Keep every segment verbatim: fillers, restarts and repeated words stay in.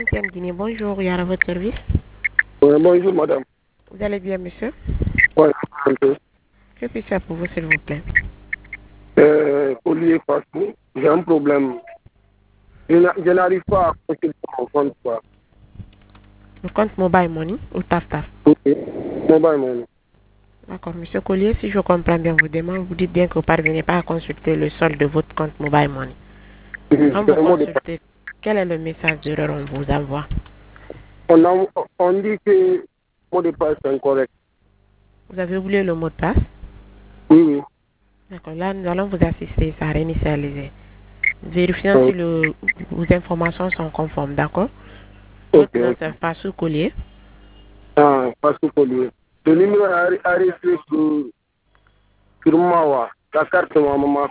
M T N Guinée, bonjour, il y a à votre service. Oui, bonjour madame. Vous allez bien, monsieur? Oui, un peu. Que puis-je faire pour vous, s'il vous plaît? Euh, Collier Fatou, j'ai un problème. Je n'a- je n'arrive pas à procéder mon compte. Quoi. Le compte Mobile Money ou Taf Taf? Ok. Mobile money. D'accord, monsieur Collier, si je comprends bien vos demandes, vous dites bien que vous ne parvenez pas à consulter le solde de votre compte Mobile Money. Mhm, Quand c'est vous un mot de passe. consultez, quel est le message d'erreur qu'on vous envoie? On, a- on dit que le mot de passe est incorrect. Vous avez oublié le mot de passe? Oui, oui. D'accord, là, nous allons vous assister à réinitialiser. Vérifiant Oh, si le, vos informations sont conformes, d'accord? ok, Votre nom, ok. c'est Fassou Collier. Ah, Fatou Collier. Le numéro est arrêté sur, sur Mawa, la carte de ma maman.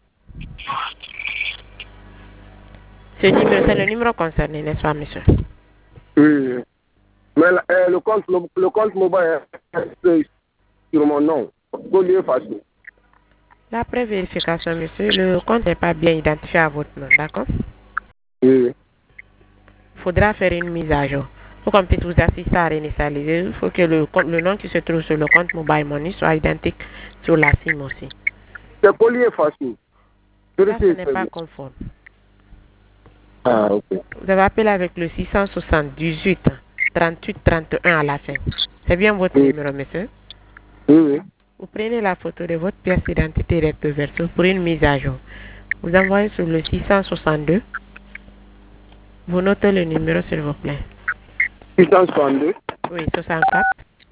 Ce numéro, c'est le numéro concerné, n'est-ce pas, monsieur? Oui, oui. Mais la- euh, le, compte, le, le compte mobile est arrêté sur mon nom. Collier Fatou. Après vérification, monsieur, le compte n'est pas bien identifié à votre nom, d'accord? Oui, oui. Il faudra faire une mise à jour. Pour qu'on puisse vous assister à réinitialiser, il faut que le, compte- le nom qui se trouve sur le compte Mobile Money soit identique sur la SIM aussi. C'est Collier Fatou. Là, ce Vérifiez n'est très pas bien. conforme. Ah, ok. Vous avez appelé avec le six cent soixante-dix-huit trente-huit trente et un à la fin. C'est bien votre Oui, numéro, monsieur? oui, oui. Vous prenez la photo de votre pièce d'identité recto verso pour une mise à jour. Vous envoyez sur le six cent soixante-deux. Vous notez le numéro, s'il vous plaît. six cent soixante-deux. Oui, soixante-quatre.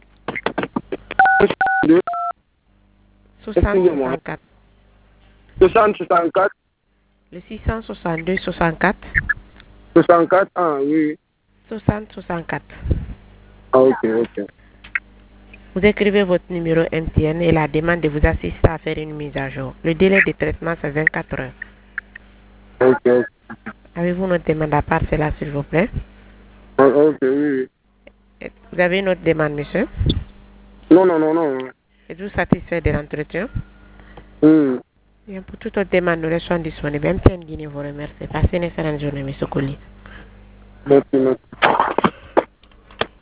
deux. soixante Excusez-moi. soixante-quatre. soixante, soixante-quatre. Le six cent soixante-deux soixante-quatre. soixante-quatre. Ah, oui. soixante soixante-quatre. Ah, ok, ok. Vous écrivez votre numéro M T N et la demande de vous assister à faire une mise à jour. Le délai de traitement, c'est vingt-quatre heures. Ok, ok. Avez-vous une autre demande à part cela, s'il vous plaît? Ah, ok, oui, oui. Vous avez une autre demande, monsieur? Non, non, non, non. Êtes-vous satisfait de l'entretien? Hmm. Bien, pour toute autre demande, nous restons disponibles. M T N Guinée vous remercie. Passez une excellente journée, monsieur Colli. Merci, merci.